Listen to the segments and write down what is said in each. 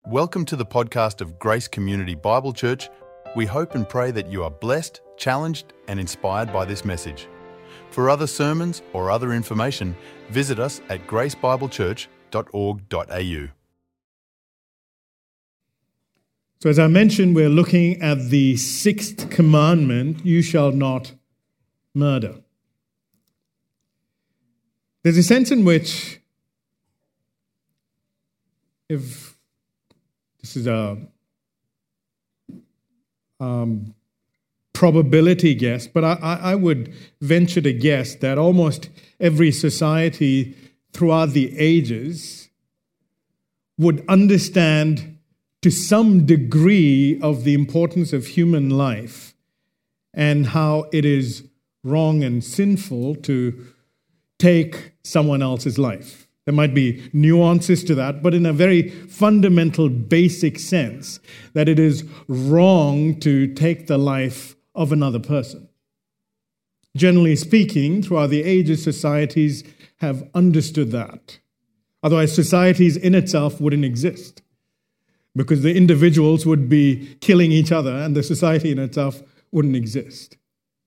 Welcome to the podcast of Grace Community Bible Church. We hope and pray that you are blessed, challenged, and inspired by this message. For other sermons or other information, visit us at gracebiblechurch.org.au. So as I mentioned, we're looking at the sixth commandment, you shall not murder. There's a sense in which, if this is a probability guess, but I would venture to guess that almost every society throughout the ages would understand to some degree of the importance of human life and how it is wrong and sinful to take someone else's life. There might be nuances to that, but in a very fundamental, basic sense, that it is wrong to take the life of another person. Generally speaking, throughout the ages, societies have understood that. Otherwise, societies in itself wouldn't exist, because the individuals would be killing each other and the society in itself wouldn't exist.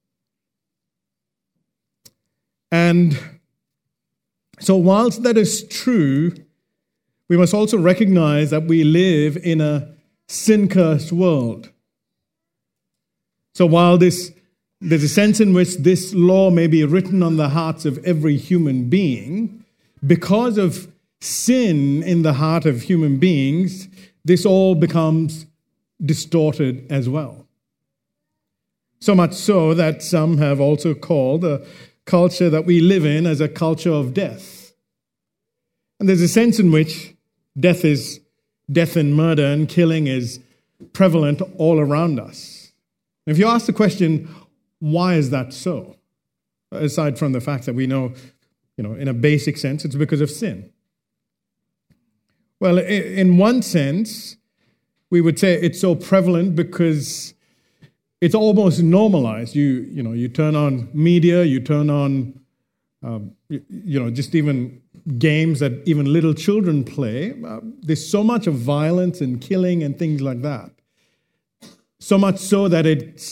And so whilst that is true, we must also recognize that we live in a sin-cursed world. So while there's a sense in which this law may be written on the hearts of every human being, because of sin in the heart of human beings, this all becomes distorted as well. So much so that some have also called the culture that we live in as a culture of death. And there's a sense in which death and murder and killing is prevalent all around us. If you ask the question, why is that so? Aside from the fact that we know, in a basic sense, it's because of sin. Well, in one sense, we would say it's so prevalent because it's almost normalized. You turn on media, you turn on, just even games that even little children play. There's so much of violence and killing and things like that. So much so that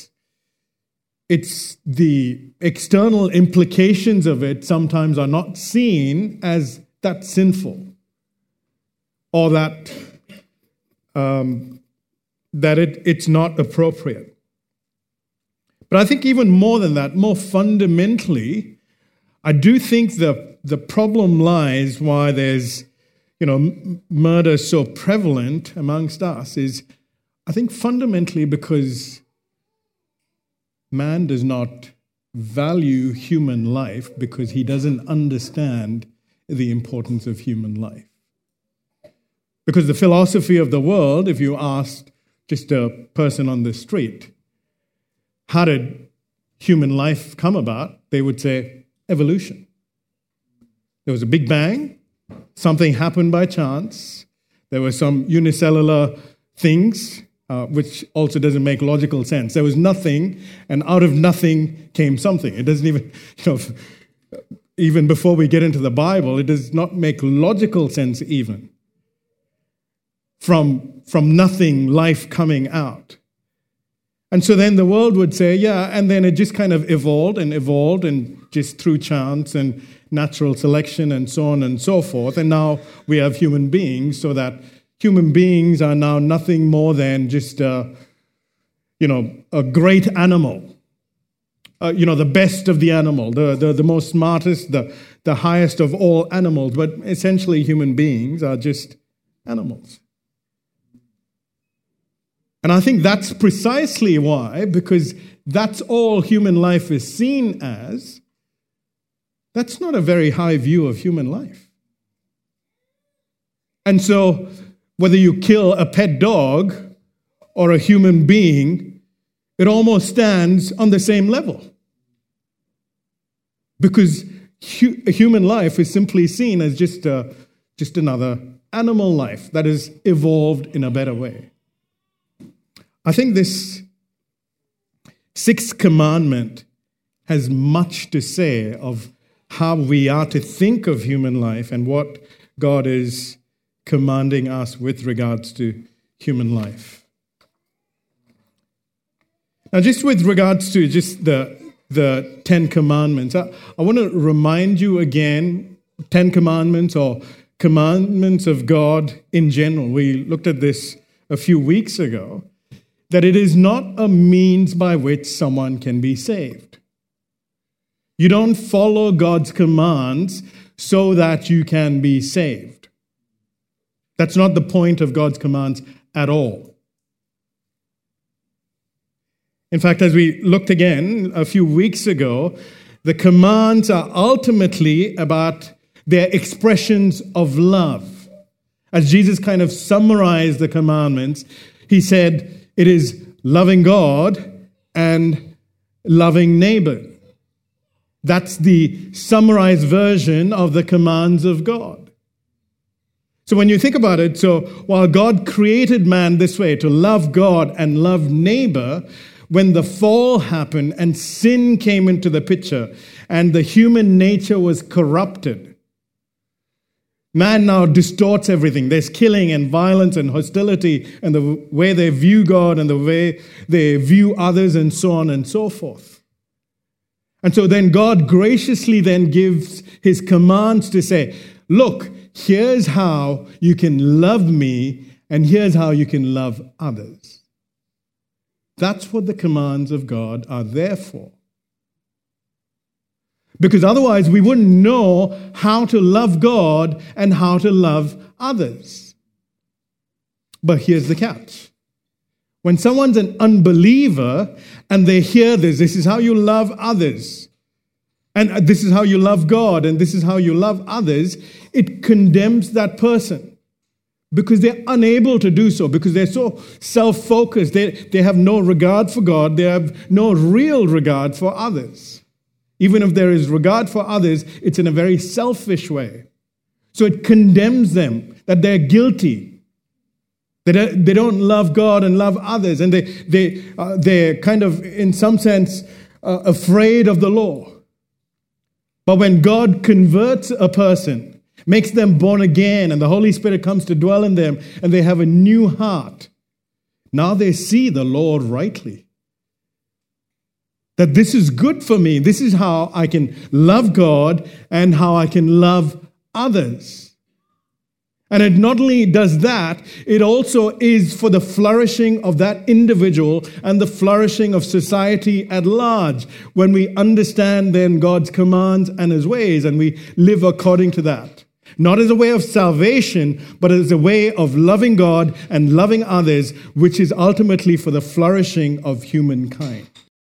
it's the external implications of it sometimes are not seen as that sinful, or that it's not appropriate. But I think even more than that, more fundamentally, I do think the problem lies why there's, murder so prevalent amongst us is, I think fundamentally because man does not value human life because he doesn't understand the importance of human life. Because the philosophy of the world, if you asked just a person on the street, how did human life come about? They would say, evolution. There was a big bang, something happened by chance, there were some unicellular things, which also doesn't make logical sense. There was nothing, and out of nothing came something. It doesn't even, even before we get into the Bible, it does not make logical sense even. From nothing, life coming out. And so then the world would say, and then it just kind of evolved and just through chance and natural selection and so on and so forth. And now we have human beings, so that human beings are now nothing more than just, a great animal. The best of the animal, the most smartest, the highest of all animals. But essentially human beings are just animals. And I think that's precisely why, because that's all human life is seen as, that's not a very high view of human life. And so, whether you kill a pet dog or a human being, it almost stands on the same level. Because human life is simply seen as just another animal life that has evolved in a better way. I think this sixth commandment has much to say of how we are to think of human life and what God is commanding us with regards to human life. Now, just with regards to just the Ten Commandments, I want to remind you again, Ten Commandments or commandments of God in general. We looked at this a few weeks ago, that it is not a means by which someone can be saved. You don't follow God's commands so that you can be saved. That's not the point of God's commands at all. In fact, as we looked again a few weeks ago, the commands are ultimately about their expressions of love. As Jesus kind of summarized the commandments, he said it is loving God and loving neighbor. That's the summarized version of the commands of God. So when you think about it, so while God created man this way, to love God and love neighbor, when the fall happened and sin came into the picture and the human nature was corrupted, man now distorts everything. There's killing and violence and hostility and the way they view God and the way they view others and so on and so forth. And so then God graciously then gives his commands to say, look, here's how you can love me and here's how you can love others. That's what the commands of God are there for. Because otherwise we wouldn't know how to love God and how to love others. But here's the catch. When someone's an unbeliever and they hear this is how you love others, and this is how you love God, and this is how you love others, it condemns that person. Because they're unable to do so, because they're so self-focused. They have no regard for God. They have no real regard for others. Even if there is regard for others, it's in a very selfish way. So it condemns them, that they're guilty. They don't love God and love others. And they're kind of, in some sense, afraid of the law. But when God converts a person, makes them born again, and the Holy Spirit comes to dwell in them, and they have a new heart, now they see the Lord rightly. That this is good for me. This is how I can love God and how I can love others. And it not only does that, it also is for the flourishing of that individual and the flourishing of society at large when we understand then God's commands and his ways and we live according to that. Not as a way of salvation, but as a way of loving God and loving others, which is ultimately for the flourishing of humankind.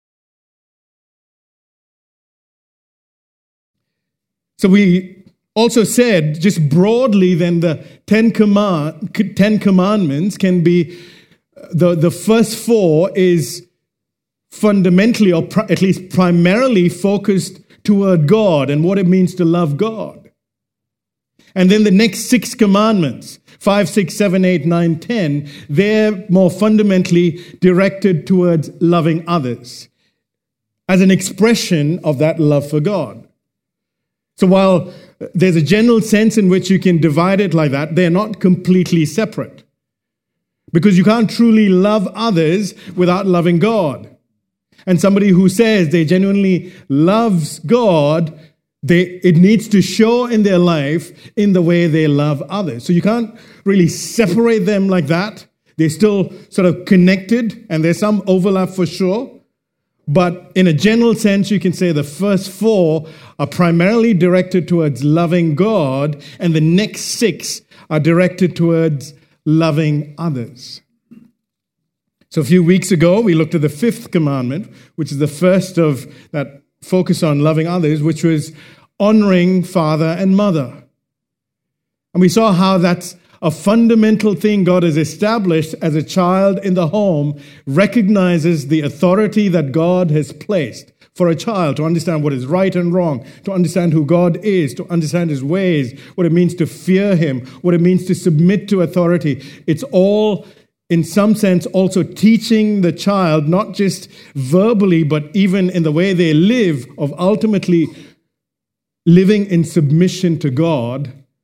So we also said, just broadly, then the Ten Commandments can be, the first four is fundamentally, or at least primarily, focused toward God and what it means to love God. And then the next 6 commandments, 5, 6, 7, 8, 9, 10, they're more fundamentally directed towards loving others as an expression of that love for God. So while there's a general sense in which you can divide it like that, they're not completely separate. Because you can't truly love others without loving God. And somebody who says they genuinely loves God, it needs to show in their life in the way they love others. So you can't really separate them like that. They're still sort of connected, and there's some overlap for sure. But in a general sense, you can say the first 4 are primarily directed towards loving God, and the next 6 are directed towards loving others. So a few weeks ago, we looked at the 5th commandment, which is the first of that focus on loving others, which was honoring father and mother. And we saw how that's a fundamental thing God has established as a child in the home, recognizes the authority that God has placed for a child to understand what is right and wrong, to understand who God is, to understand his ways, what it means to fear him, what it means to submit to authority. It's all, in some sense, also teaching the child, not just verbally, but even in the way they live, of ultimately living in submission to God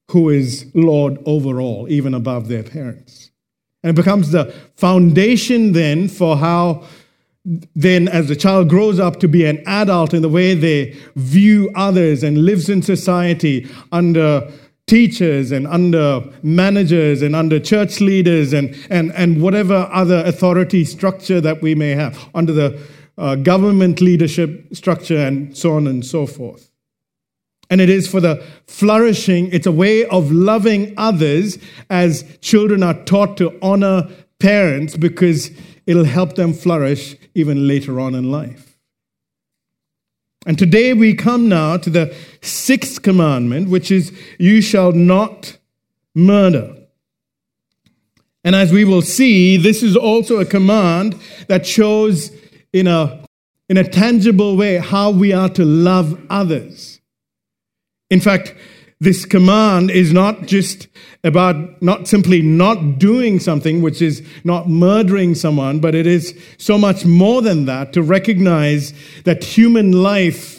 who is Lord over all, even above their parents. And it becomes the foundation then for how then as the child grows up to be an adult in the way they view others and lives in society under teachers and under managers and under church leaders and whatever other authority structure that we may have, under the government leadership structure and so on and so forth. And it is for the flourishing, it's a way of loving others as children are taught to honor parents because it'll help them flourish even later on in life. And today we come now to the sixth commandment, which is, you shall not murder. And as we will see, this is also a command that shows in a tangible way how we are to love others. In fact, this command is not just about not simply not doing something, which is not murdering someone, but it is so much more than that, to recognize that human life,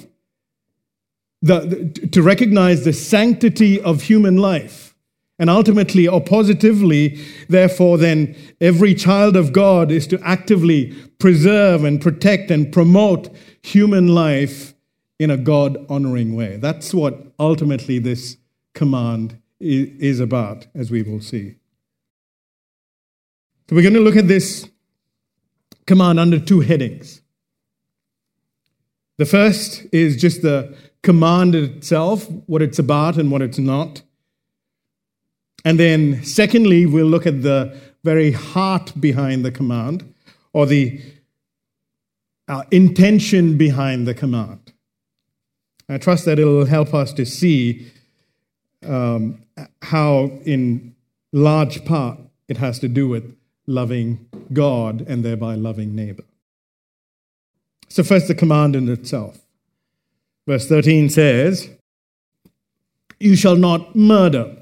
to recognize the sanctity of human life. And ultimately, or positively, therefore, then every child of God is to actively preserve and protect and promote human life in a God-honoring way. That's what ultimately this command is about, as we will see. So we're going to look at this command under two headings. The first is just the command itself, what it's about and what it's not. And then secondly, we'll look at the very heart behind the command, or the intention behind the command. I trust that it'll help us to see how, in large part, it has to do with loving God and thereby loving neighbor. So first, the command in itself. Verse 13 says, you shall not murder.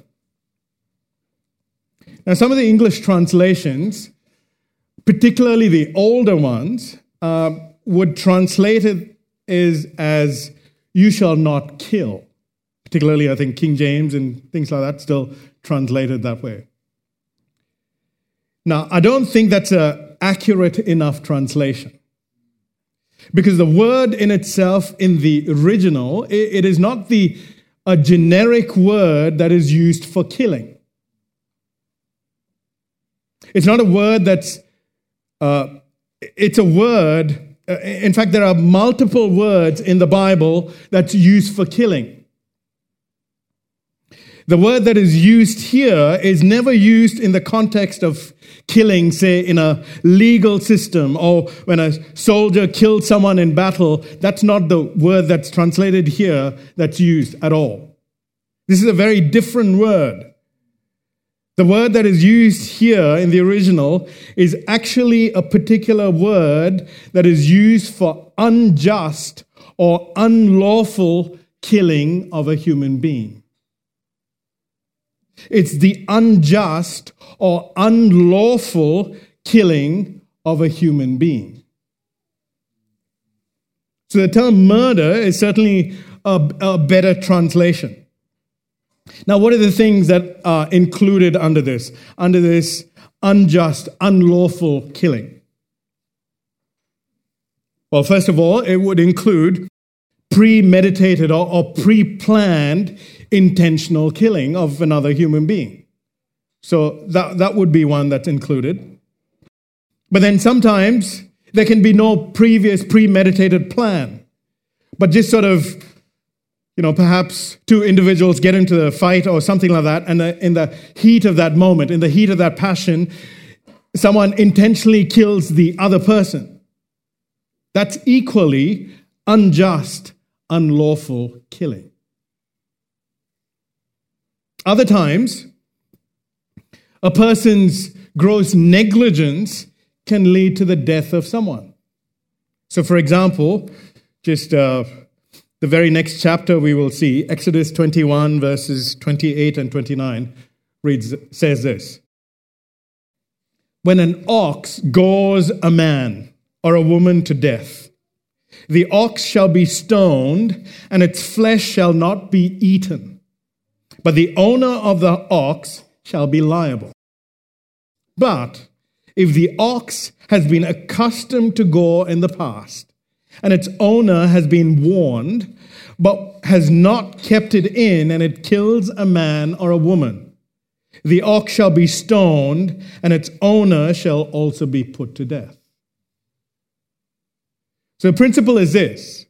Now, some of the English translations, particularly the older ones, would translate it as you shall not kill. Particularly, I think King James and things like that still translated that way. Now, I don't think that's an accurate enough translation. Because the word in itself, in the original, it is not a generic word that is used for killing. It's not a word that's, it's a word. In fact, there are multiple words in the Bible that's used for killing. The word that is used here is never used in the context of killing, say, in a legal system, or when a soldier killed someone in battle. That's not the word that's translated here that's used at all. This is a very different word. The word that is used here in the original is actually a particular word that is used for unjust or unlawful killing of a human being. It's the unjust or unlawful killing of a human being. So the term murder is certainly a better translation. Now, what are the things that are included under this unjust, unlawful killing? Well, first of all, it would include premeditated or pre-planned intentional killing of another human being. So that would be one that's included. But then sometimes there can be no previous premeditated plan, but just sort of, perhaps two individuals get into a fight or something like that, and in the heat of that moment, in the heat of that passion, someone intentionally kills the other person. That's equally unjust, unlawful killing. Other times, a person's gross negligence can lead to the death of someone. So, for example, just the very next chapter we will see, Exodus 21, verses 28 and 29, says this. When an ox gores a man or a woman to death, the ox shall be stoned, and its flesh shall not be eaten. but the owner of the ox shall be liable. But if the ox has been accustomed to go in the past, and its owner has been warned, but has not kept it in, and it kills a man or a woman, the ox shall be stoned, and its owner shall also be put to death. So the principle is this.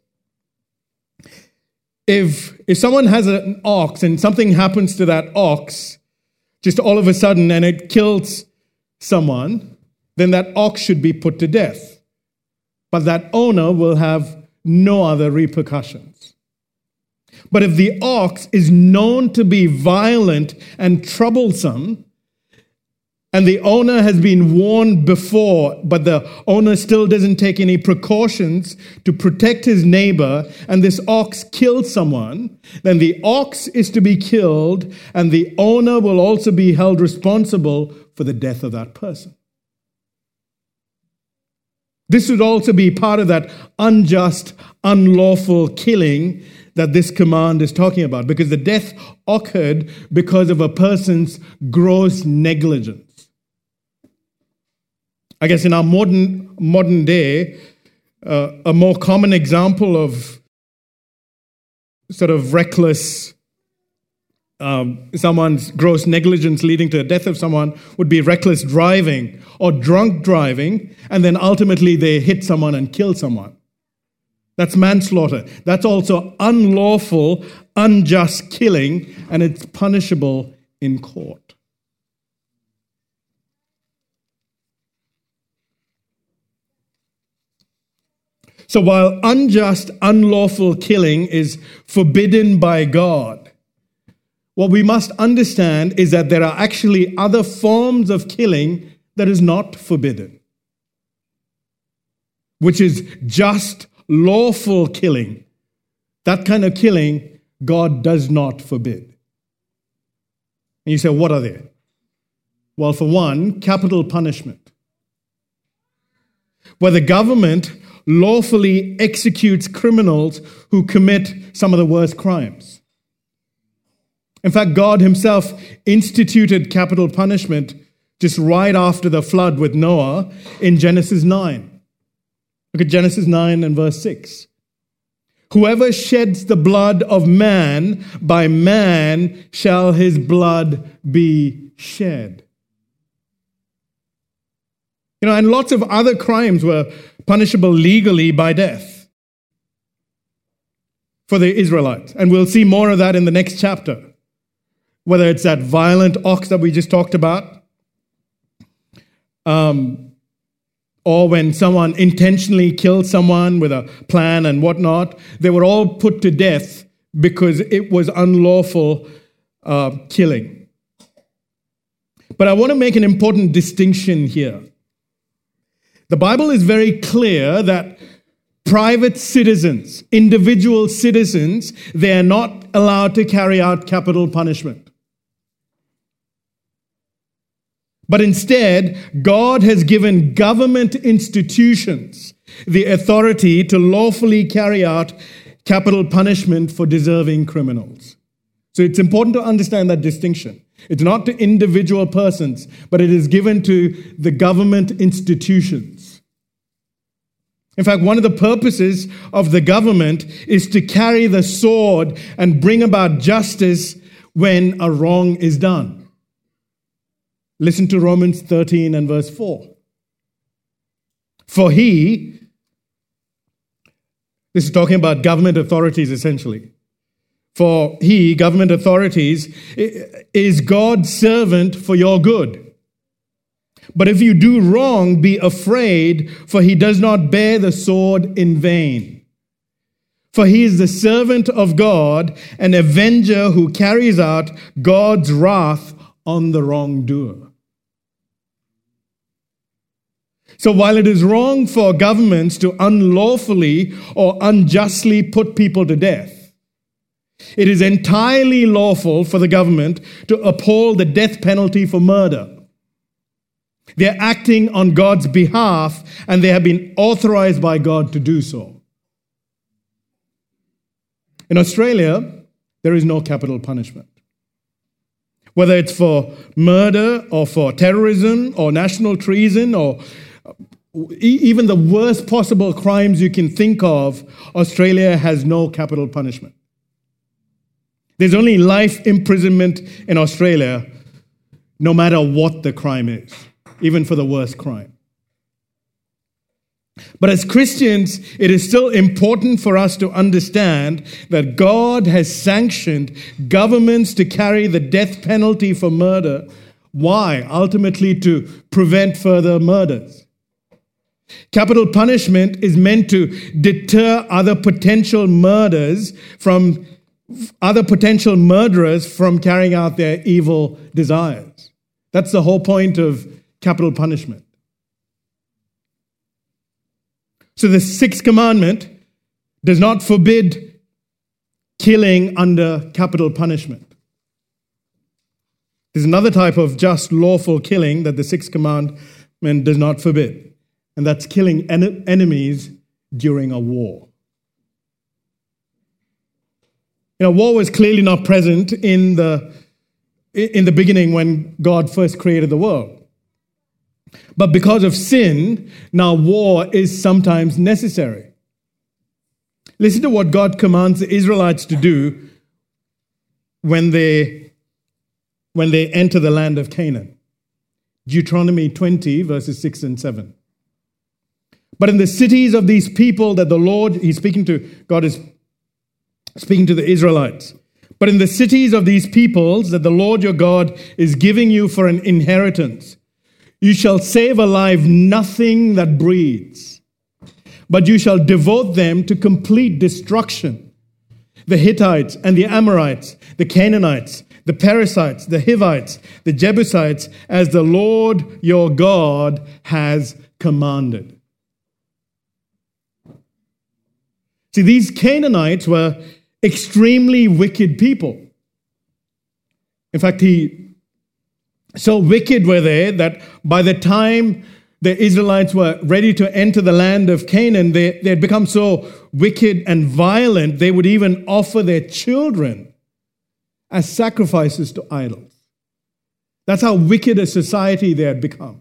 If someone has an ox and something happens to that ox, just all of a sudden, and it kills someone, then that ox should be put to death. But that owner will have no other repercussions. But if the ox is known to be violent and troublesome, and the owner has been warned before, but the owner still doesn't take any precautions to protect his neighbor, and this ox kills someone, then the ox is to be killed, and the owner will also be held responsible for the death of that person. This would also be part of that unjust, unlawful killing that this command is talking about, because the death occurred because of a person's gross negligence. I guess in our modern day, a more common example of sort of reckless, someone's gross negligence leading to the death of someone would be reckless driving or drunk driving, and then ultimately they hit someone and kill someone. That's manslaughter. That's also unlawful, unjust killing, and it's punishable in court. So while unjust, unlawful killing is forbidden by God, what we must understand is that there are actually other forms of killing that is not forbidden, which is just, lawful killing. That kind of killing God does not forbid. And you say, what are they? Well, for one, capital punishment, where the government lawfully executes criminals who commit some of the worst crimes. In fact, God himself instituted capital punishment just right after the flood with Noah in Genesis 9. Look at Genesis 9 and verse 6. Whoever sheds the blood of man, by man shall his blood be shed. And lots of other crimes were punishable legally by death for the Israelites. And we'll see more of that in the next chapter. Whether it's that violent ox that we just talked about, or when someone intentionally killed someone with a plan and whatnot, they were all put to death because it was unlawful killing. But I want to make an important distinction here. The Bible is very clear that private citizens, individual citizens, they are not allowed to carry out capital punishment. But instead, God has given government institutions the authority to lawfully carry out capital punishment for deserving criminals. So it's important to understand that distinction. It's not to individual persons, but it is given to the government institutions. In fact, one of the purposes of the government is to carry the sword and bring about justice when a wrong is done. Listen to Romans 13 and verse 4. For he, this is talking about government authorities essentially. For he, government authorities, is God's servant for your good. But if you do wrong, be afraid, for he does not bear the sword in vain. For he is the servant of God, an avenger who carries out God's wrath on the wrongdoer. So while it is wrong for governments to unlawfully or unjustly put people to death, it is entirely lawful for the government to uphold the death penalty for murder. They're acting on God's behalf, and they have been authorized by God to do so. In Australia, there is no capital punishment. whether it's for murder or for terrorism or national treason or even the worst possible crimes you can think of, Australia has no capital punishment. There's only life imprisonment in Australia, no matter what the crime is, even for the worst crime. But as Christians, it is still important for us to understand that God has sanctioned governments to carry the death penalty for murder. Why? Ultimately, to prevent further murders. Capital punishment is meant to deter other potential murderers from carrying out their evil desires. That's the whole point of capital punishment. So the sixth commandment does not forbid killing under capital punishment. There's another type of just lawful killing that the sixth commandment does not forbid, and that's killing enemies during a war. War was clearly not present in the beginning when God first created the world. But because of sin, now war is sometimes necessary. Listen to what God commands the Israelites to do when they enter the land of Canaan. Deuteronomy 20, verses 6 and 7. But in the cities of these people that the Lord, God is speaking to the Israelites. But in the cities of these peoples that the Lord your God is giving you for an inheritance, you shall save alive nothing that breathes, but you shall devote them to complete destruction. The Hittites and the Amorites, the Canaanites, the Perizzites, the Hivites, the Jebusites, as the Lord your God has commanded. See, these Canaanites were extremely wicked people. In fact, so wicked were they that by the time the Israelites were ready to enter the land of Canaan, they had become so wicked and violent, they would even offer their children as sacrifices to idols. That's how wicked a society they had become.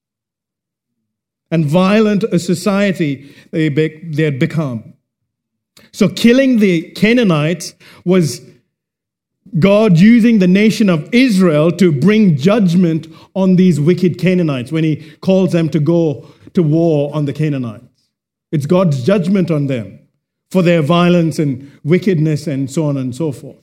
And violent a society they had become. So killing the Canaanites was God using the nation of Israel to bring judgment on these wicked Canaanites when he calls them to go to war on the Canaanites. It's God's judgment on them for their violence and wickedness and so on and so forth.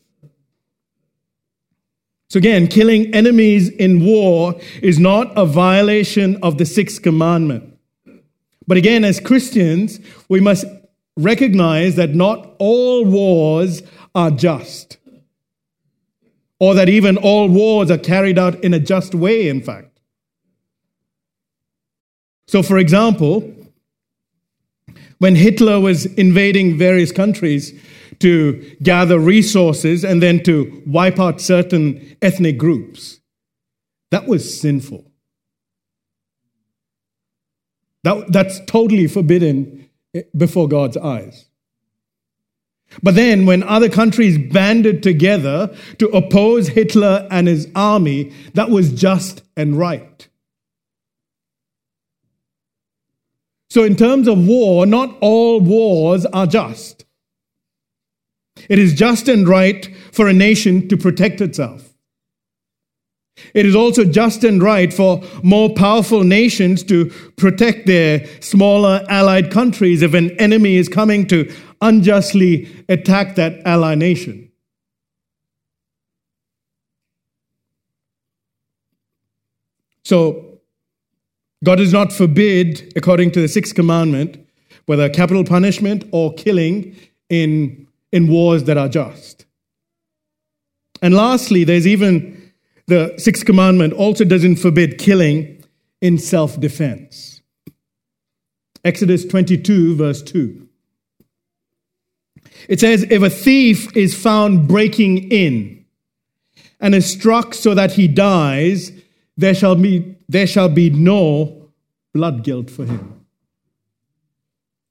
So again, killing enemies in war is not a violation of the sixth commandment. But again, as Christians, we must recognize that not all wars are just, or that even all wars are carried out in a just way, in fact. So, for example, when Hitler was invading various countries to gather resources and then to wipe out certain ethnic groups, that was sinful. That's totally forbidden before God's eyes. But then when other countries banded together to oppose Hitler and his army, that was just and right. So in terms of war, not all wars are just. It is just and right for a nation to protect itself. It is also just and right for more powerful nations to protect their smaller allied countries if an enemy is coming to unjustly attack that ally nation. So, God does not forbid, according to the sixth commandment, whether capital punishment or killing in wars that are just. And lastly, there's even the sixth commandment also doesn't forbid killing in self-defense. Exodus 22, verse 2. It says, if a thief is found breaking in and is struck so that he dies, there shall be no blood guilt for him.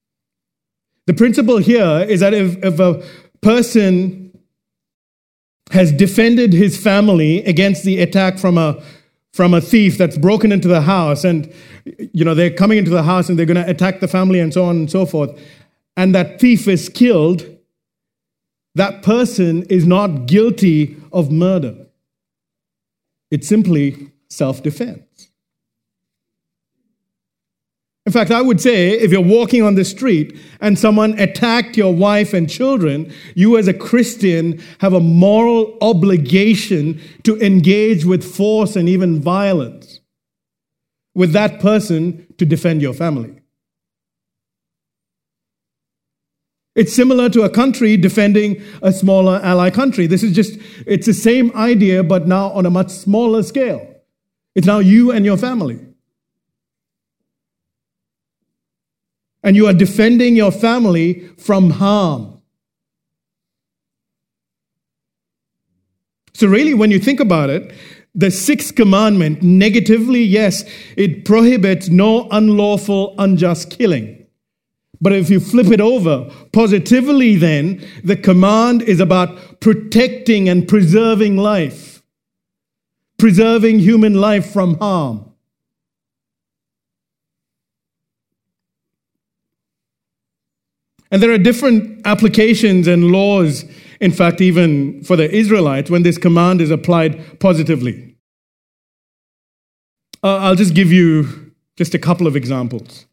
The principle here is that if a person has defended his family against the attack from a thief that's broken into the house, and they're coming into the house and they're going to attack the family and so on and so forth, and that thief is killed, that person is not guilty of murder. It's simply self-defense. In fact, I would say if you're walking on the street and someone attacked your wife and children, you as a Christian have a moral obligation to engage with force and even violence with that person to defend your family. It's similar to a country defending a smaller ally country. It's the same idea, but now on a much smaller scale. It's now you and your family. And you are defending your family from harm. So really, when you think about it, the sixth commandment, negatively, yes, it prohibits no unlawful, unjust killing. But if you flip it over, positively then, the command is about protecting and preserving life, preserving human life from harm. And there are different applications and laws, in fact, even for the Israelites, when this command is applied positively. I'll just give you just a couple of examples.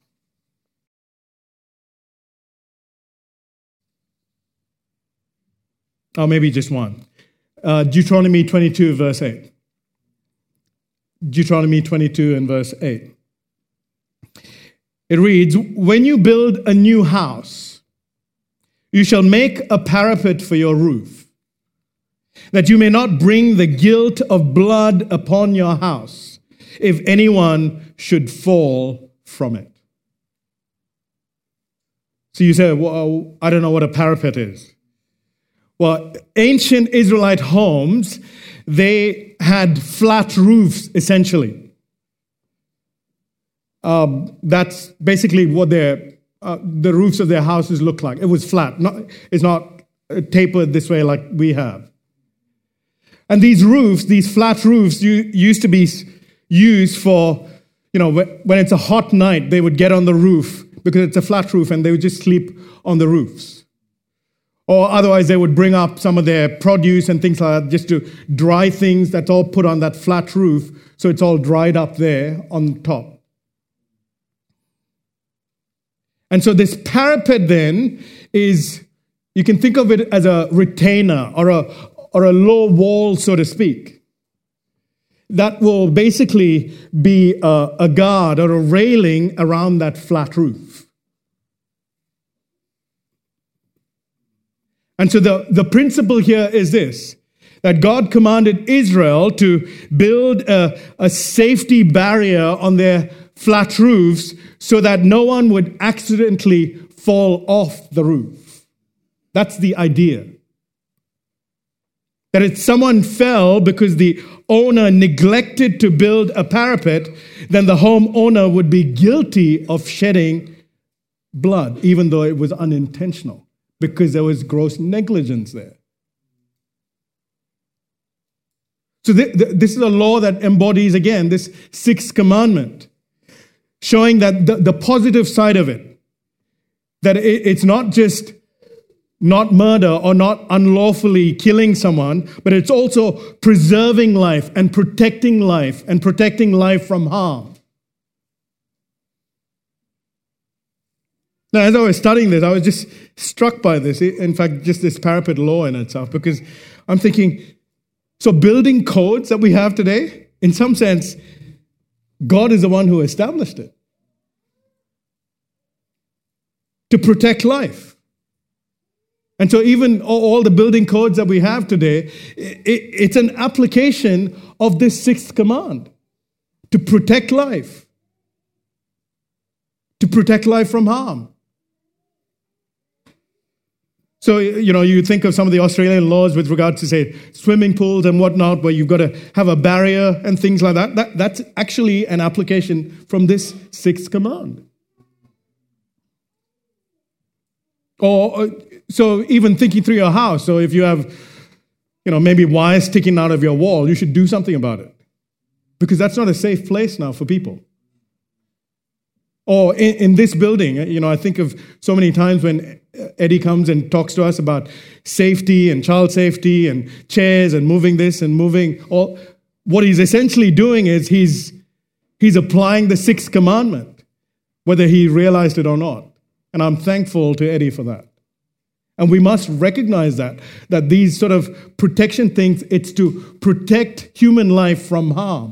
Or maybe just one. Deuteronomy 22, verse 8. Deuteronomy 22 and verse 8. It reads, "When you build a new house, you shall make a parapet for your roof, that you may not bring the guilt of blood upon your house, if anyone should fall from it." So you say, well, I don't know what a parapet is. Well, ancient Israelite homes, they had flat roofs, essentially. That's basically what the roofs of their houses look like. It was flat. It's not tapered this way like we have. And these roofs, these flat roofs, used to be used for, when it's a hot night, they would get on the roof because it's a flat roof and they would just sleep on the roofs. Or otherwise they would bring up some of their produce and things like that just to dry things. That's all put on that flat roof, so it's all dried up there on top. And so this parapet then is, you can think of it as a retainer or a low wall, so to speak. That will basically be a guard or a railing around that flat roof. And so the principle here is this, that God commanded Israel to build a safety barrier on their flat roofs so that no one would accidentally fall off the roof. That's the idea. That if someone fell because the owner neglected to build a parapet, then the homeowner would be guilty of shedding blood, even though it was unintentional, because there was gross negligence there. So this is a law that embodies, again, this sixth commandment, showing that the positive side of it, that it's not just not murder or not unlawfully killing someone, but it's also preserving life and protecting life from harm. Now, as I was studying this, I was just struck by this. In fact, just this parapet law in itself, because I'm thinking, so building codes that we have today, in some sense, God is the one who established it to protect life. And so even all the building codes that we have today, it's an application of this sixth command, to protect life from harm. So, you think of some of the Australian laws with regard to, say, swimming pools and whatnot, where you've got to have a barrier and things like that. That's actually an application from this sixth command. Or, so even thinking through your house, so if you have, maybe wires sticking out of your wall, you should do something about it. Because that's not a safe place now for people. Or in this building, I think of so many times when Eddie comes and talks to us about safety and child safety and chairs and moving this and moving. What he's essentially doing is he's applying the sixth commandment, whether he realized it or not. And I'm thankful to Eddie for that. And we must recognize that these sort of protection things, it's to protect human life from harm.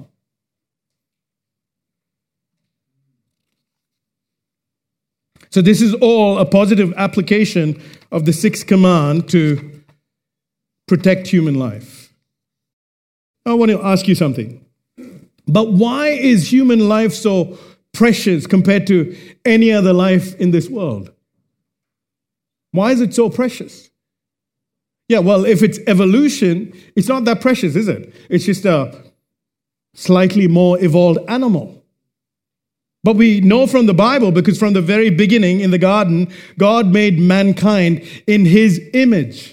So this is all a positive application of the sixth command to protect human life. I want to ask you something. But why is human life so precious compared to any other life in this world? Why is it so precious? Yeah, well, if it's evolution, it's not that precious, is it? It's just a slightly more evolved animal. But we know from the Bible, because from the very beginning in the garden, God made mankind in his image.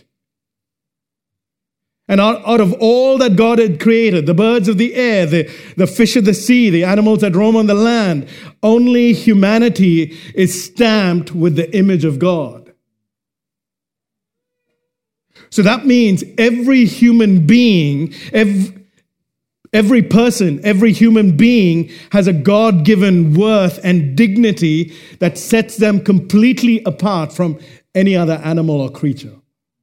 And out of all that God had created, the birds of the air, the fish of the sea, the animals that roam on the land, only humanity is stamped with the image of God. So that means every human being, every person, every human being has a God-given worth and dignity that sets them completely apart from any other animal or creature.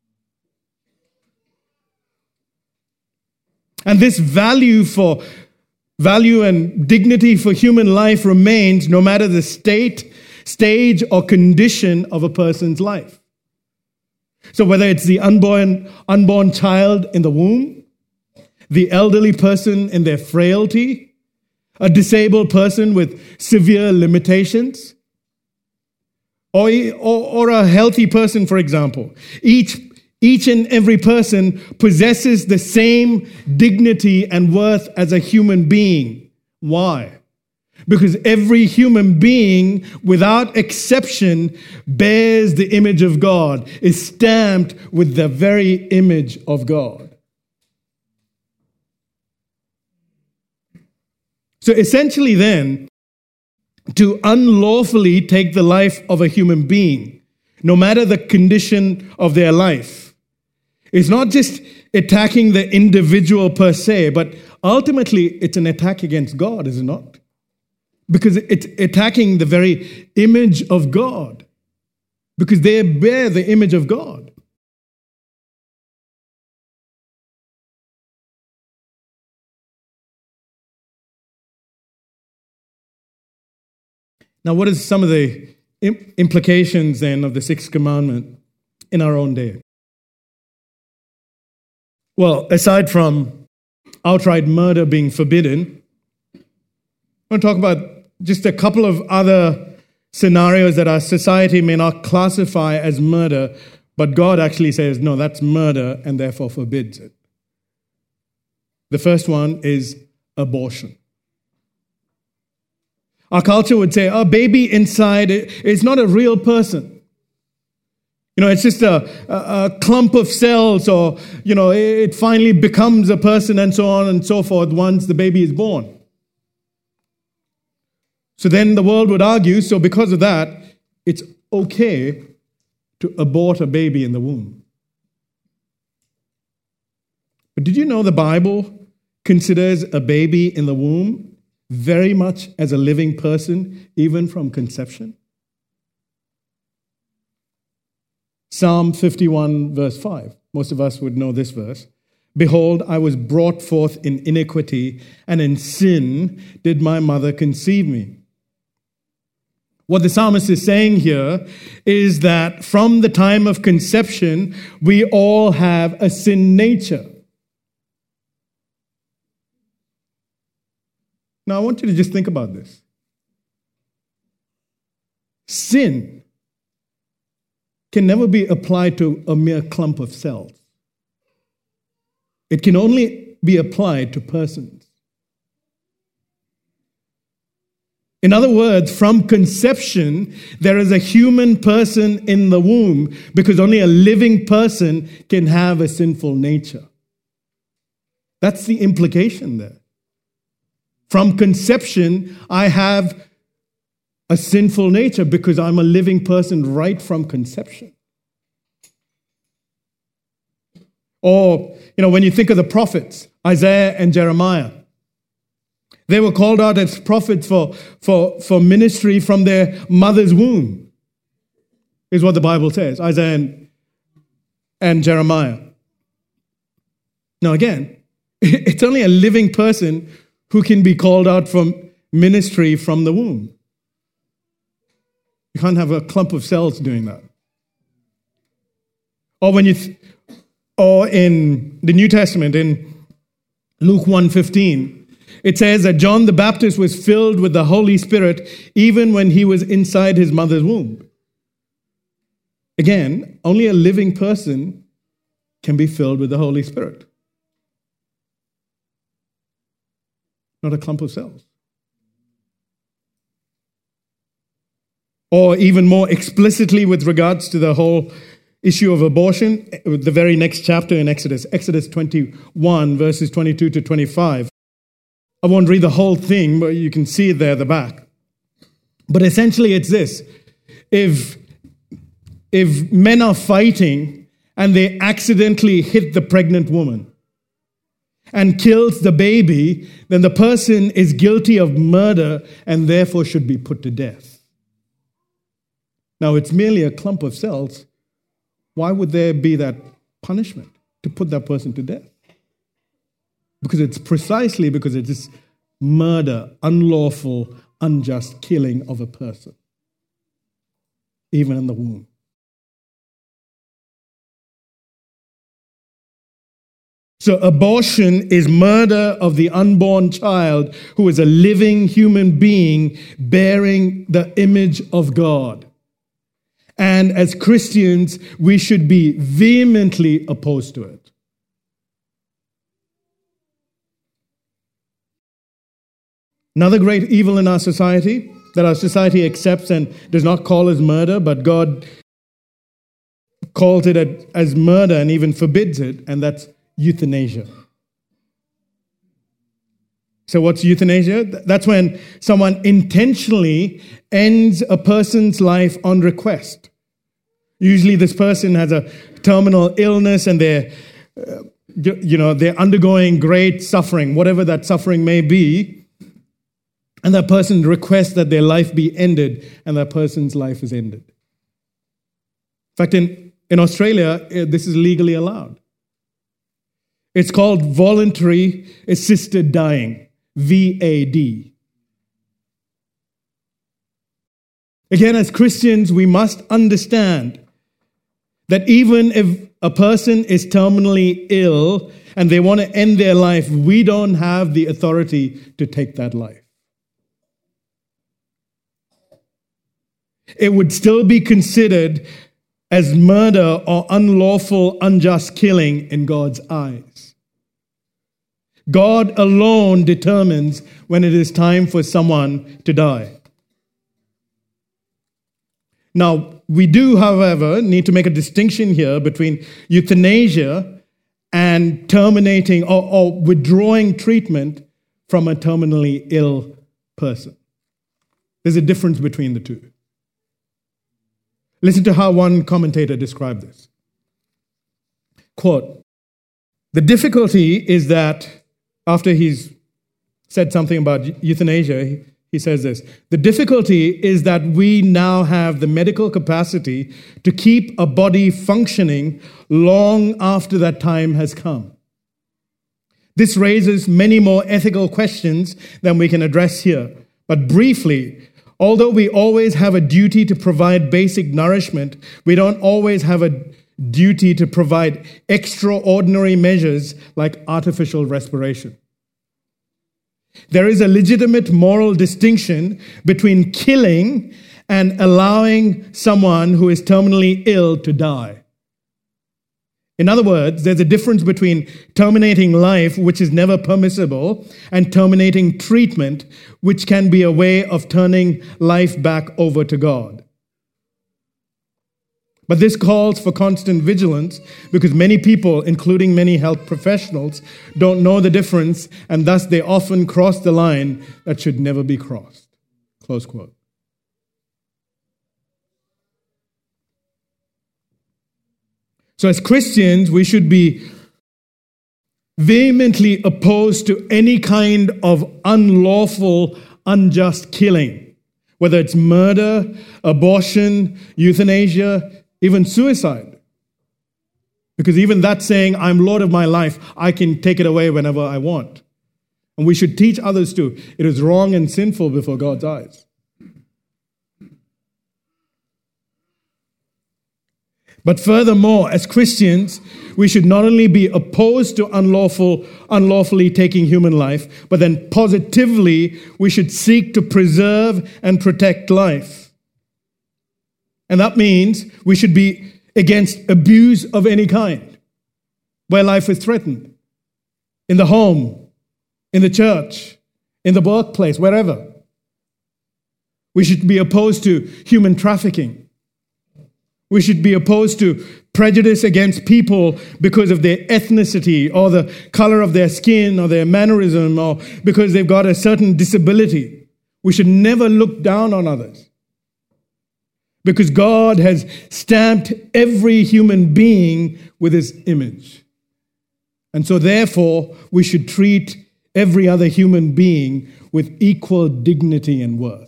And this value and dignity for human life remains no matter the stage, or condition of a person's life. So whether it's the unborn child in the womb, the elderly person in their frailty, a disabled person with severe limitations, or a healthy person, for example. Each and every person possesses the same dignity and worth as a human being. Why? Because every human being, without exception, bears the image of God, is stamped with the very image of God. So essentially then, to unlawfully take the life of a human being, no matter the condition of their life, is not just attacking the individual per se, but ultimately it's an attack against God, is it not? Because it's attacking the very image of God, because they bear the image of God. Now, what is some of the implications then of the sixth commandment in our own day? Well, aside from outright murder being forbidden, I want to talk about just a couple of other scenarios that our society may not classify as murder, but God actually says, no, that's murder, and therefore forbids it. The first one is abortion. Our culture would say, a baby inside is not a real person. It's just a clump of cells, or, it finally becomes a person and so on and so forth once the baby is born. So then the world would argue, so because of that, it's okay to abort a baby in the womb. But did you know the Bible considers a baby in the womb very much as a living person, even from conception? Psalm 51, verse 5. Most of us would know this verse. Behold, I was brought forth in iniquity, and in sin did my mother conceive me. What the psalmist is saying here is that from the time of conception, we all have a sin nature. Now, I want you to just think about this. Sin can never be applied to a mere clump of cells. It can only be applied to persons. In other words, from conception, there is a human person in the womb, because only a living person can have a sinful nature. That's the implication there. From conception, I have a sinful nature because I'm a living person right from conception. Or, when you think of the prophets, Isaiah and Jeremiah, they were called out as prophets for ministry from their mother's womb, is what the Bible says, Isaiah and Jeremiah. Now again, it's only a living person who can be called out from ministry from the womb. You can't have a clump of cells doing that. Or in the New Testament, in Luke 1:15, it says that John the Baptist was filled with the Holy Spirit even when he was inside his mother's womb. Again, only a living person can be filled with the Holy Spirit. Not a clump of cells. Or even more explicitly with regards to the whole issue of abortion, the very next chapter in Exodus 21, verses 22 to 25. I won't read the whole thing, but you can see it there at the back. But essentially it's this. If men are fighting and they accidentally hit the pregnant woman and kills the baby, then the person is guilty of murder and therefore should be put to death. Now, it's merely a clump of cells. Why would there be that punishment to put that person to death? Because it's murder, unlawful, unjust killing of a person, even in the womb. So abortion is murder of the unborn child who is a living human being bearing the image of God. And as Christians, we should be vehemently opposed to it. Another great evil in our society that our society accepts and does not call as murder, but God calls it as murder and even forbids it, and that's euthanasia. So what's euthanasia? That's when someone intentionally ends a person's life on request. Usually this person has a terminal illness and they're undergoing great suffering, whatever that suffering may be, and that person requests that their life be ended, and that person's life is ended. In fact, in Australia, this is legally allowed. It's called voluntary assisted dying, VAD. Again, as Christians, we must understand that even if a person is terminally ill and they want to end their life, we don't have the authority to take that life. It would still be considered as murder or unlawful, unjust killing in God's eyes. God alone determines when it is time for someone to die. Now, we do, however, need to make a distinction here between euthanasia and terminating or withdrawing treatment from a terminally ill person. There's a difference between the two. Listen to how one commentator described this. Quote, "The difficulty is that," after he's said something about euthanasia, he says this, "The difficulty is that we now have the medical capacity to keep a body functioning long after that time has come. This raises many more ethical questions than we can address here. But briefly, although we always have a duty to provide basic nourishment, we don't always have a duty to provide extraordinary measures like artificial respiration. There is a legitimate moral distinction between killing and allowing someone who is terminally ill to die. In other words, there's a difference between terminating life, which is never permissible, and terminating treatment, which can be a way of turning life back over to God. But this calls for constant vigilance because many people, including many health professionals, don't know the difference, and thus they often cross the line that should never be crossed. Close quote. So as Christians, we should be vehemently opposed to any kind of unlawful, unjust killing, whether it's murder, abortion, euthanasia, even suicide. Because even that saying, I'm Lord of my life, I can take it away whenever I want. And we should teach others too. It is wrong and sinful before God's eyes. But furthermore, as Christians, we should not only be opposed to unlawfully taking human life, but then positively we should seek to preserve and protect life. And that means we should be against abuse of any kind, where life is threatened, in the home, in the church, in the workplace, wherever. We should be opposed to human trafficking. We should be opposed to prejudice against people because of their ethnicity or the color of their skin or their mannerism or because they've got a certain disability. We should never look down on others because God has stamped every human being with His image. And so therefore, we should treat every other human being with equal dignity and worth.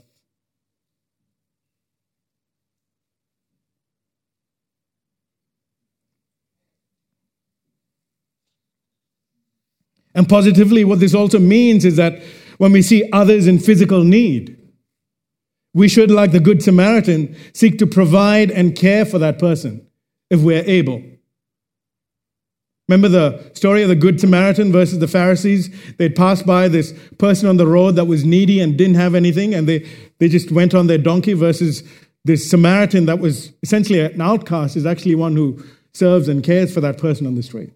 And positively, what this also means is that when we see others in physical need, we should, like the Good Samaritan, seek to provide and care for that person if we're able. Remember the story of the Good Samaritan versus the Pharisees? They'd passed by this person on the road that was needy and didn't have anything, and they just went on their donkey, versus this Samaritan that was essentially an outcast is actually one who serves and cares for that person on the street.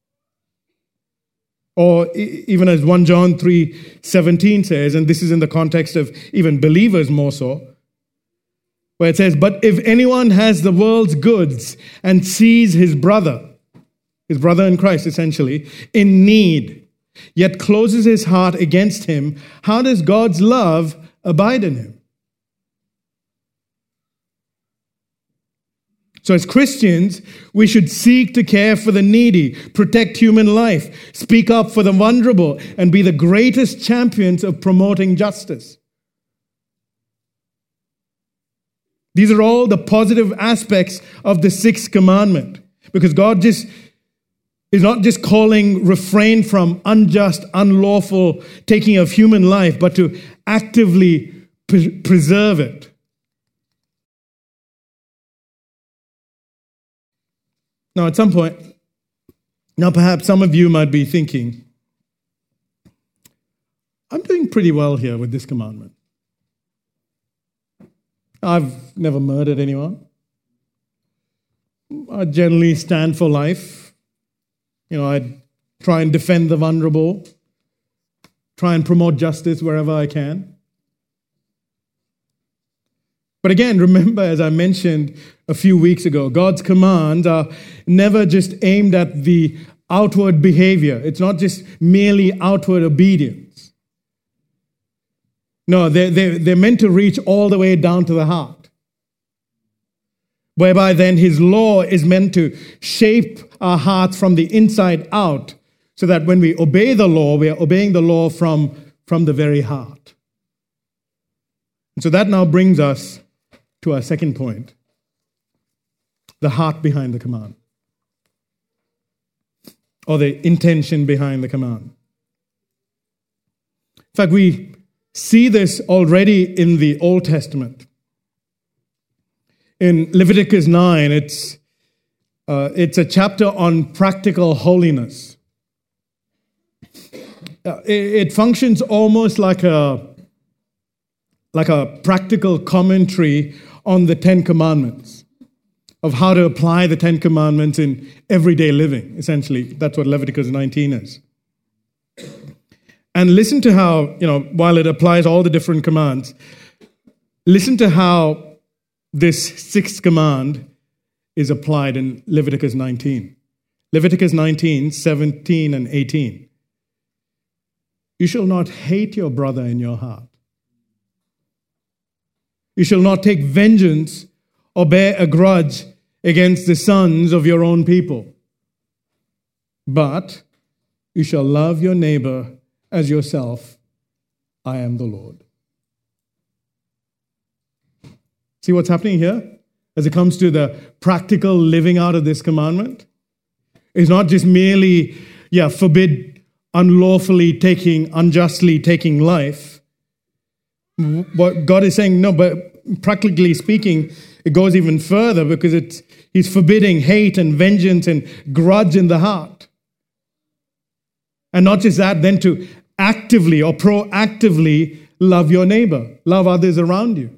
Or even as 1 John 3:17 says, and this is in the context of even believers more so, where it says, but if anyone has the world's goods and sees his brother in Christ essentially, in need, yet closes his heart against him, how does God's love abide in him? So as Christians, we should seek to care for the needy, protect human life, speak up for the vulnerable, and be the greatest champions of promoting justice. These are all the positive aspects of the sixth commandment, because God is not just calling refrain from unjust, unlawful taking of human life, but to actively preserve it. Now, at some point, perhaps some of you might be thinking, I'm doing pretty well here with this commandment. I've never murdered anyone. I generally stand for life. I try and defend the vulnerable, try and promote justice wherever I can. But again, remember, as I mentioned a few weeks ago, God's commands are never just aimed at the outward behavior. It's not just merely outward obedience. No, they're meant to reach all the way down to the heart, whereby then His law is meant to shape our hearts from the inside out, so that when we obey the law, we are obeying the law from the very heart. And so that now brings us to our second point, the heart behind the command, or the intention behind the command. In fact, we see this already in the Old Testament. In Leviticus 9, it's a chapter on practical holiness. It functions almost like a practical commentary on the Ten Commandments, of how to apply the Ten Commandments in everyday living, essentially. That's what Leviticus 19 is. And listen to how, while it applies all the different commands, listen to how this sixth command is applied in Leviticus 19. Leviticus 19, 17 and 18. You shall not hate your brother in your heart. You shall not take vengeance or bear a grudge against the sons of your own people. But you shall love your neighbor as yourself. I am the Lord. See what's happening here as it comes to the practical living out of this commandment? It's not just merely, forbid unjustly taking life. What God is saying, no, but practically speaking, it goes even further because He's forbidding hate and vengeance and grudge in the heart. And not just that, then to actively or proactively love your neighbor, love others around you.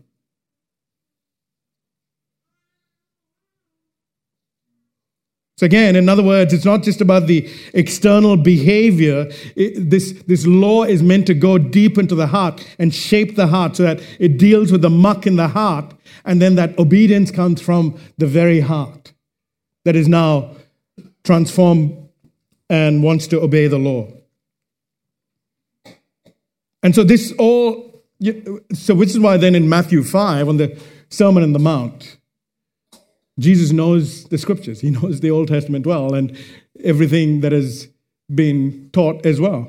So again, in other words, it's not just about the external behavior. This law is meant to go deep into the heart and shape the heart so that it deals with the muck in the heart, and then that obedience comes from the very heart that is now transformed and wants to obey the law. And so which is why then in Matthew 5, on the Sermon on the Mount, Jesus knows the scriptures. He knows the Old Testament well and everything that has been taught as well.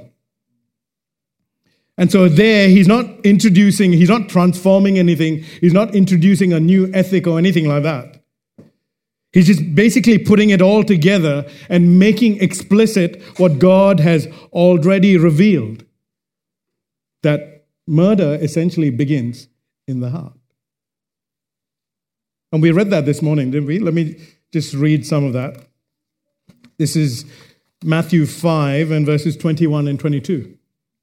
And so there, he's not transforming anything. He's not introducing a new ethic or anything like that. He's just basically putting it all together and making explicit what God has already revealed. That murder essentially begins in the heart. And we read that this morning, didn't we? Let me just read some of that. This is Matthew 5 and verses 21 and 22.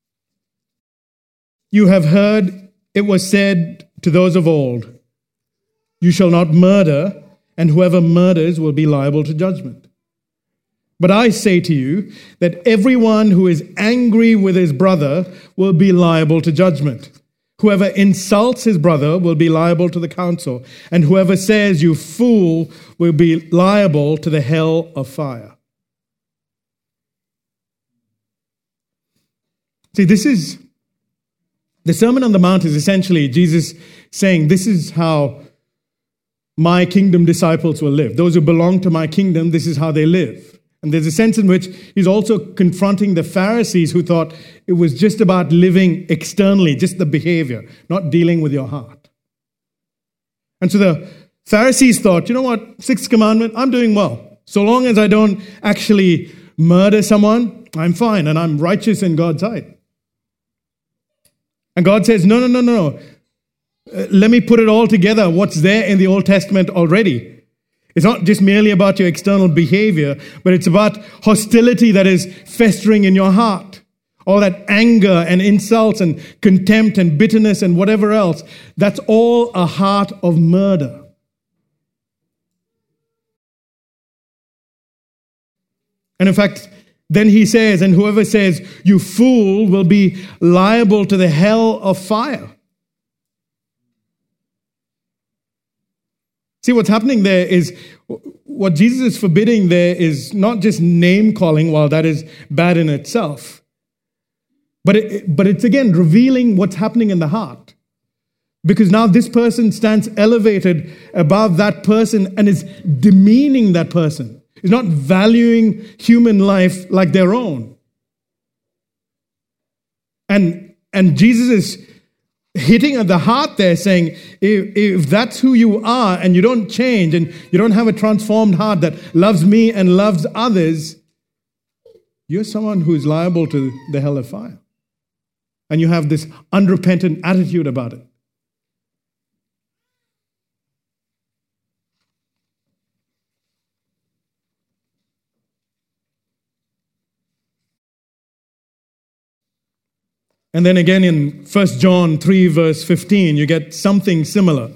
You have heard it was said to those of old, you shall not murder, and whoever murders will be liable to judgment. But I say to you that everyone who is angry with his brother will be liable to judgment. Whoever insults his brother will be liable to the council, and whoever says, you fool, will be liable to the hell of fire. See, the Sermon on the Mount is essentially Jesus saying, this is how my kingdom disciples will live. Those who belong to my kingdom, this is how they live. And there's a sense in which he's also confronting the Pharisees who thought it was just about living externally, just the behavior, not dealing with your heart. And so the Pharisees thought, you know what, sixth commandment, I'm doing well. So long as I don't actually murder someone, I'm fine and I'm righteous in God's sight. And God says, no. Let me put it all together, what's there in the Old Testament already. It's not just merely about your external behavior, but it's about hostility that is festering in your heart. All that anger and insults and contempt and bitterness and whatever else, that's all a heart of murder. And in fact, then he says, and whoever says, you fool, will be liable to the hell of fire. See, what's happening there is, what Jesus is forbidding there is not just name calling, while that is bad in itself. But it's again revealing what's happening in the heart. Because now this person stands elevated above that person and is demeaning that person. Is not valuing human life like their own. And Jesus is hitting at the heart there, saying, if that's who you are and you don't change and you don't have a transformed heart that loves me and loves others, you're someone who's liable to the hell of fire. And you have this unrepentant attitude about it. And then again in 1 John 3 verse 15, you get something similar.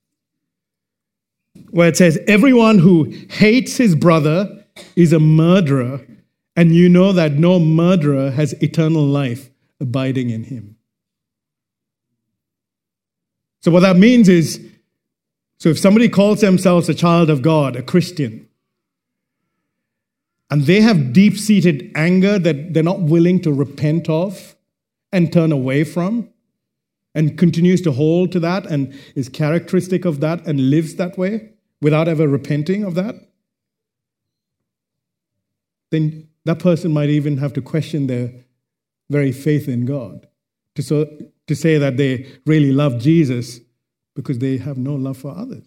Where it says, everyone who hates his brother is a murderer, and you know that no murderer has eternal life abiding in him. So what that means is, So if somebody calls themselves a child of God, a Christian, and they have deep-seated anger that they're not willing to repent of and turn away from, and continues to hold to that and is characteristic of that and lives that way without ever repenting of that, then that person might even have to question their very faith in God to say that they really love Jesus because they have no love for others.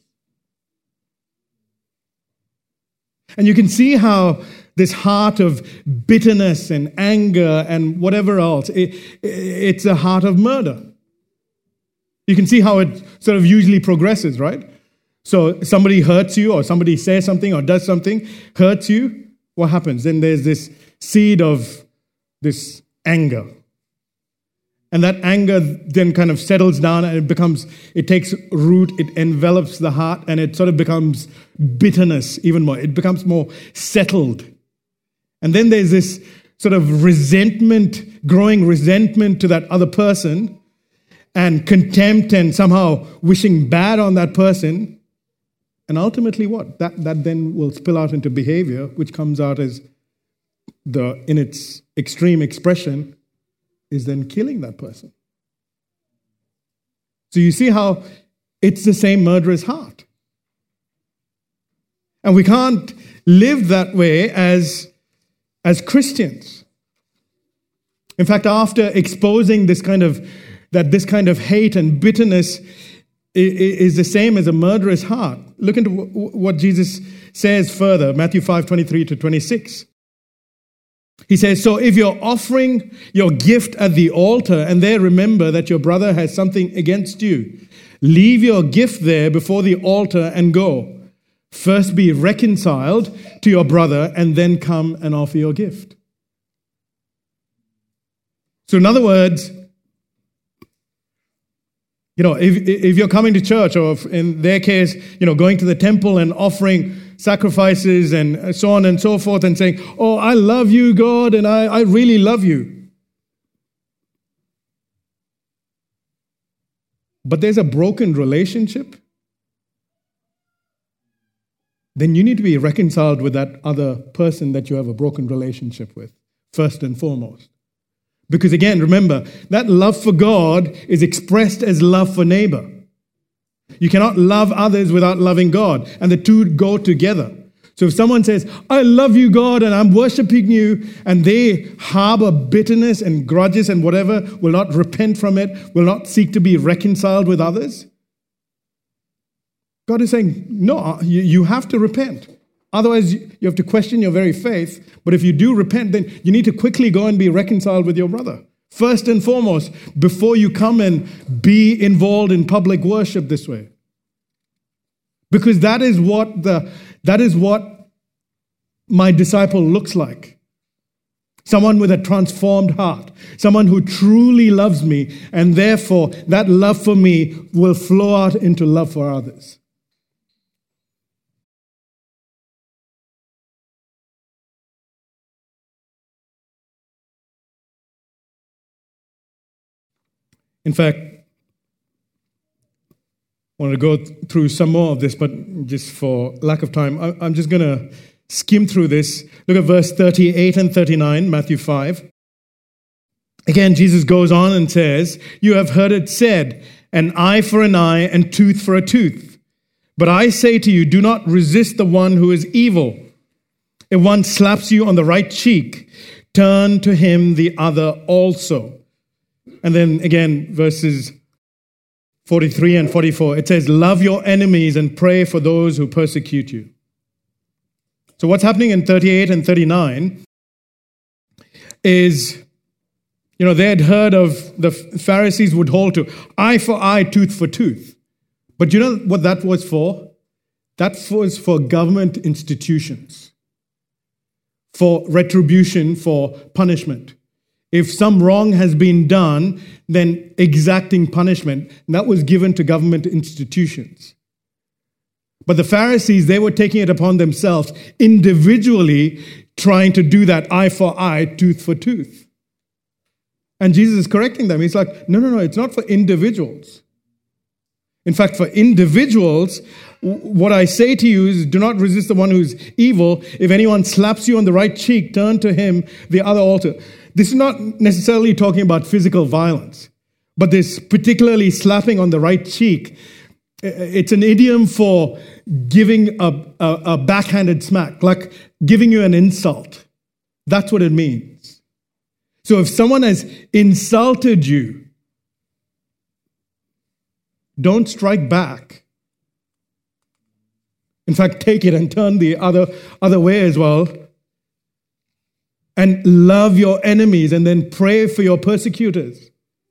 And you can see how this heart of bitterness and anger and whatever else, it's a heart of murder. You can see how it sort of usually progresses, right? So somebody hurts you, or somebody says something or does something, hurts you, what happens? Then there's this seed of this anger. And that anger then kind of settles down and it takes root, it envelops the heart, and it sort of becomes bitterness even more. It becomes more settled. And then there's this sort of resentment, growing resentment to that other person, and contempt and somehow wishing bad on that person. And ultimately what? That then will spill out into behavior, which comes out as in its extreme expression, is then killing that person. So you see how it's the same murderous heart. And we can't live that way as Christians. In fact, after exposing this kind of hate and bitterness is the same as a murderous heart, look into what Jesus says further, Matthew 5:23-26. He says, so if you're offering your gift at the altar and there remember that your brother has something against you, leave your gift there before the altar and go. First be reconciled to your brother and then come and offer your gift. So in other words, if you're coming to church, or if in their case, going to the temple and offering sacrifices and so on and so forth and saying, oh, I love you, God, and I really love you. But there's a broken relationship, then you need to be reconciled with that other person that you have a broken relationship with, first and foremost. Because again, remember, that love for God is expressed as love for neighbor. You cannot love others without loving God, and the two go together. So if someone says, I love you, God, and I'm worshiping you, and they harbor bitterness and grudges and whatever, will not repent from it, will not seek to be reconciled with others, God is saying, no, you have to repent. Otherwise, you have to question your very faith. But if you do repent, then you need to quickly go and be reconciled with your brother. First and foremost, before you come and be involved in public worship this way. Because that is what my disciple looks like. Someone with a transformed heart. Someone who truly loves me, and therefore that love for me will flow out into love for others. In fact, I want to go through some more of this, but just for lack of time, I'm just going to skim through this. Look at verse 38 and 39, Matthew 5. Again, Jesus goes on and says, you have heard it said, an eye for an eye and tooth for a tooth. But I say to you, do not resist the one who is evil. If one slaps you on the right cheek, turn to him the other also. And then again, verses 43 and 44, it says, love your enemies and pray for those who persecute you. So what's happening in 38 and 39 is, they had heard of the Pharisees would hold to eye for eye, tooth for tooth. But you know what that was for? That was for government institutions, for retribution, for punishment. If some wrong has been done, then exacting punishment. And that was given to government institutions. But the Pharisees, they were taking it upon themselves, individually trying to do that eye for eye, tooth for tooth. And Jesus is correcting them. He's like, no, it's not for individuals. In fact, for individuals, what I say to you is do not resist the one who's evil. If anyone slaps you on the right cheek, turn to him the other also. This is not necessarily talking about physical violence, but this particularly slapping on the right cheek, it's an idiom for giving a backhanded smack, like giving you an insult. That's what it means. So if someone has insulted you, don't strike back. In fact, take it and turn the other way as well. And love your enemies and then pray for your persecutors.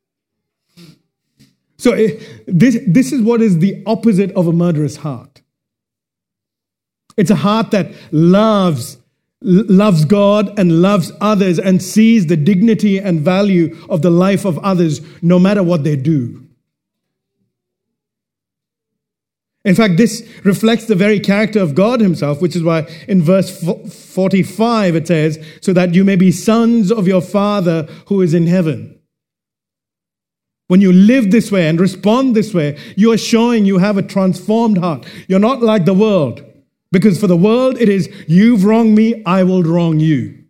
So this is what is the opposite of a murderous heart. It's a heart that loves God and loves others and sees the dignity and value of the life of others no matter what they do. In fact, this reflects the very character of God himself, which is why in verse 45 it says, so that you may be sons of your Father who is in heaven. When you live this way and respond this way, you are showing you have a transformed heart. You're not like the world. Because for the world, it is, you've wronged me, I will wrong you.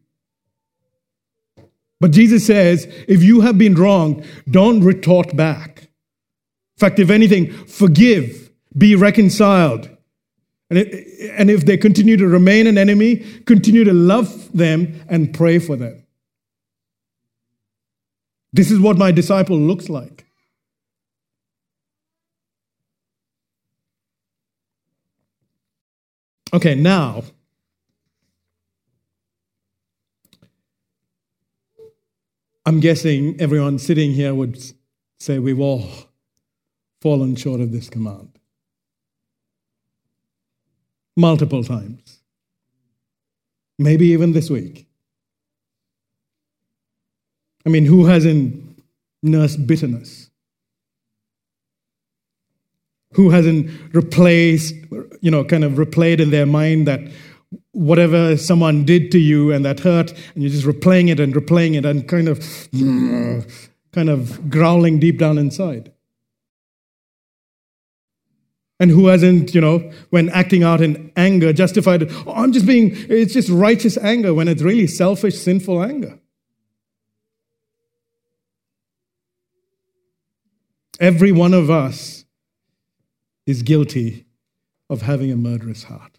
But Jesus says, if you have been wronged, don't retort back. In fact, if anything, forgive. Be reconciled. And if they continue to remain an enemy, continue to love them and pray for them. This is what my disciple looks like. Okay, now, I'm guessing everyone sitting here would say we've all fallen short of this command. Multiple times. Maybe even this week. I mean, who hasn't nursed bitterness? Who hasn't replayed in their mind that whatever someone did to you and that hurt, and you're just replaying it and kind of growling deep down inside? And who hasn't, when acting out in anger, justified it? Oh, it's just righteous anger when it's really selfish, sinful anger. Every one of us is guilty of having a murderous heart.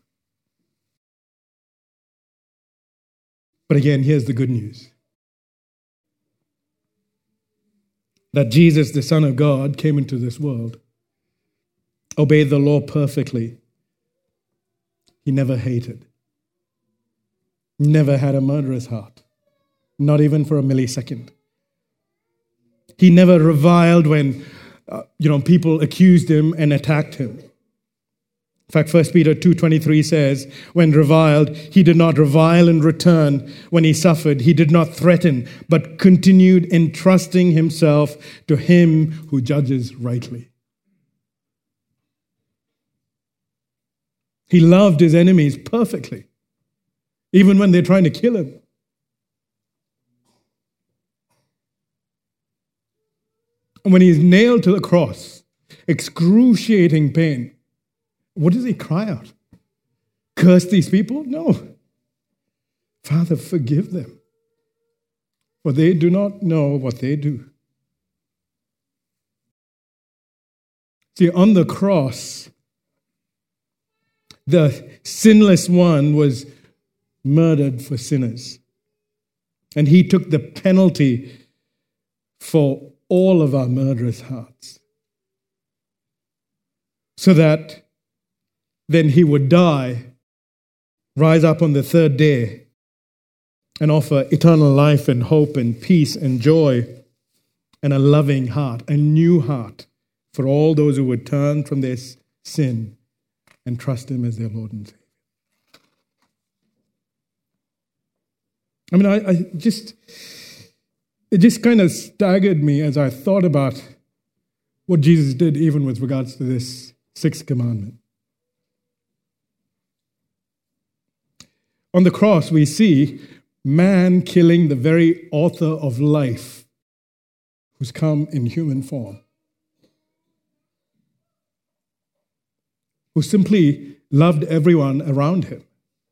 But again, here's the good news. That Jesus, the Son of God, came into this world, obeyed the law perfectly. He never hated. Never had a murderous heart. Not even for a millisecond. He never reviled when people accused him and attacked him. In fact, 1 Peter 2:23 says, when reviled, he did not revile in return. When he suffered, he did not threaten, but continued entrusting himself to him who judges rightly. He loved his enemies perfectly, even when they're trying to kill him. And when he's nailed to the cross, excruciating pain, what does he cry out? Curse these people? No. Father, forgive them, for they do not know what they do. See, on the cross, the sinless one was murdered for sinners. And he took the penalty for all of our murderous hearts. So that then he would die, rise up on the third day, and offer eternal life and hope and peace and joy and a loving heart, a new heart for all those who would turn from their sin and trust him as their Lord and Savior. I mean, it just kind of staggered me as I thought about what Jesus did even with regards to this sixth commandment. On the cross, we see man killing the very author of life who's come in human form. who simply loved everyone around him.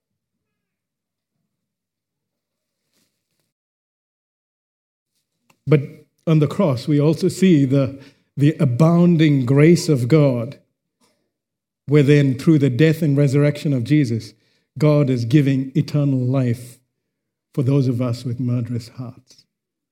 But on the cross, we also see the abounding grace of God, where then through the death and resurrection of Jesus, God is giving eternal life for those of us with murderous hearts,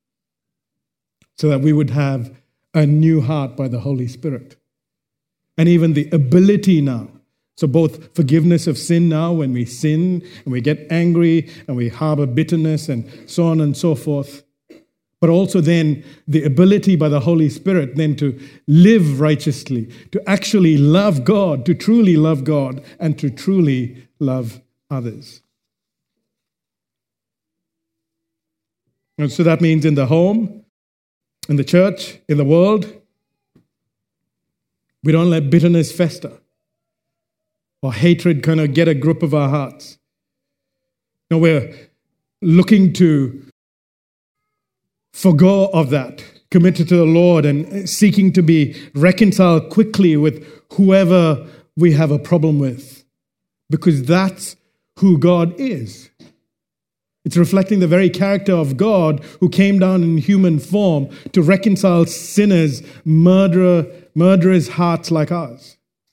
so that we would have a new heart by the Holy Spirit. And even the ability now, so both forgiveness of sin now when we sin and we get angry and we harbor bitterness and so on and so forth, but also then the ability by the Holy Spirit then to live righteously, to actually love God, to truly love God, and to truly love others. And so that means in the home, in the church, in the world, we don't let bitterness fester or hatred kind of get a grip of our hearts. No, we're looking to forgo of that, committed to the Lord and seeking to be reconciled quickly with whoever we have a problem with, because that's who God is. It's reflecting the very character of God, who came down in human form to reconcile sinners, murderers' hearts like ours.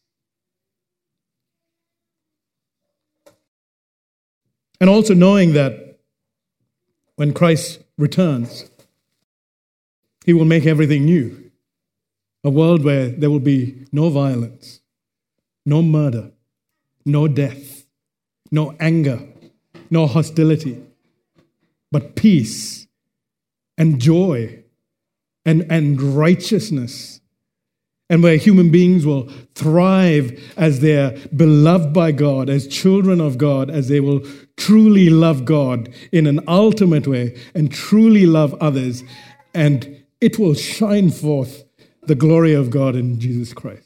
And also knowing that when Christ returns, He will make everything new. A world where there will be no violence, no murder, no death, no anger, no hostility, but peace and joy and righteousness. And where human beings will thrive as they're beloved by God, as children of God, as they will truly love God in an ultimate way and truly love others. And it will shine forth the glory of God in Jesus Christ.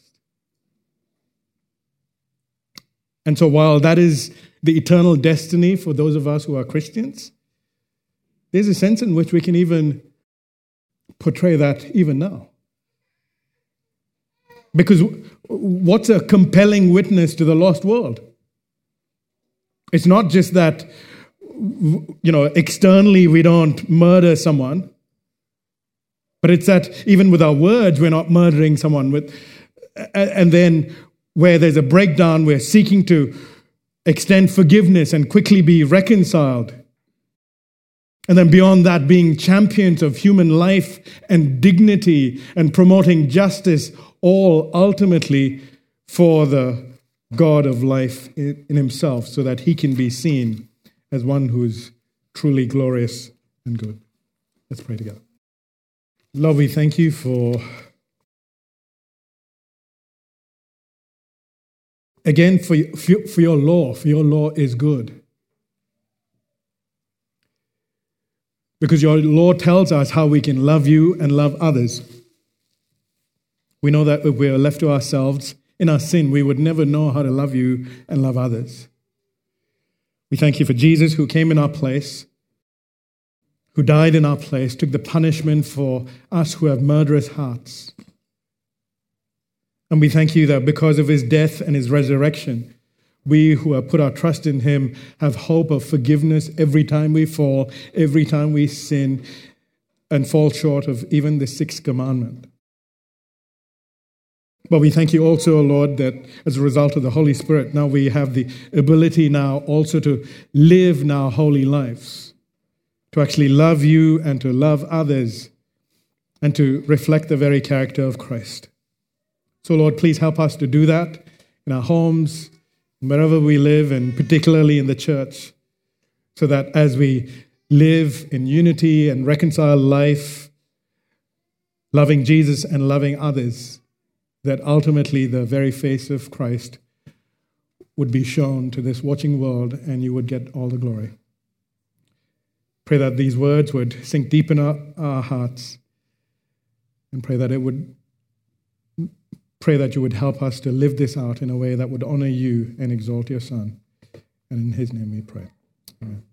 And so while that is the eternal destiny for those of us who are Christians, there's a sense in which we can even portray that even now. Because what's a compelling witness to the lost world? It's not just that, externally we don't murder someone, but it's that even with our words, we're not murdering someone. And then where there's a breakdown, we're seeking to extend forgiveness and quickly be reconciled. And then beyond that, being champions of human life and dignity and promoting justice, all ultimately for the God of life in Himself, so that He can be seen as one who's truly glorious and good. Let's pray together. Lord, we thank You for Your law. For Your law is good. Because Your law tells us how we can love You and love others. We know that if we are left to ourselves in our sin, we would never know how to love You and love others. We thank You for Jesus, who came in our place, who died in our place, took the punishment for us who have murderous hearts. And we thank You that because of His death and His resurrection, we who have put our trust in Him have hope of forgiveness every time we fall, every time we sin and fall short of even the sixth commandment. But we thank You also, O Lord, that as a result of the Holy Spirit, now we have the ability now also to live now holy lives, to actually love You and to love others and to reflect the very character of Christ. So, Lord, please help us to do that in our homes, wherever we live, and particularly in the church, so that as we live in unity and reconciled life, loving Jesus and loving others, that ultimately the very face of Christ would be shown to this watching world and You would get all the glory. Pray that these words would sink deep in our hearts, and pray that You would help us to live this out in a way that would honor You and exalt Your Son. And in His name we pray. Amen.